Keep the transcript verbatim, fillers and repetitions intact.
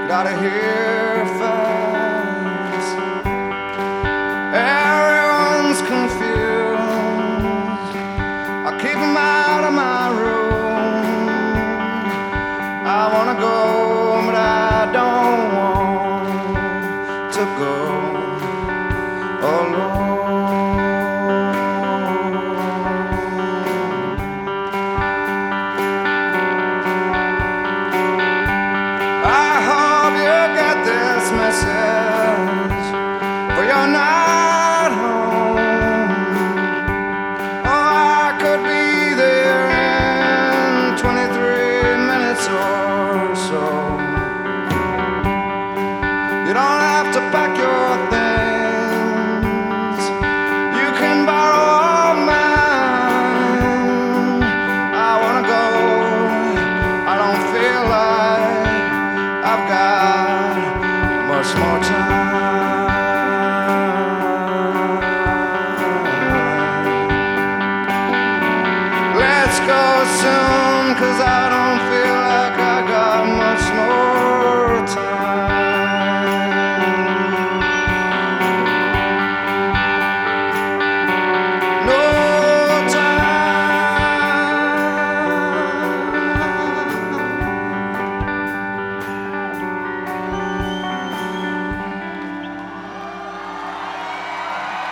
Gotta hear fast. Everyone's confused. I keep them out of my room. I wanna go, but I don't want to go alone. Message for your night home. Oh, I could be there in twenty-three minutes or so. You don't have to pack your things. You can borrow mine. I wanna go. I don't feel like I've got much more time.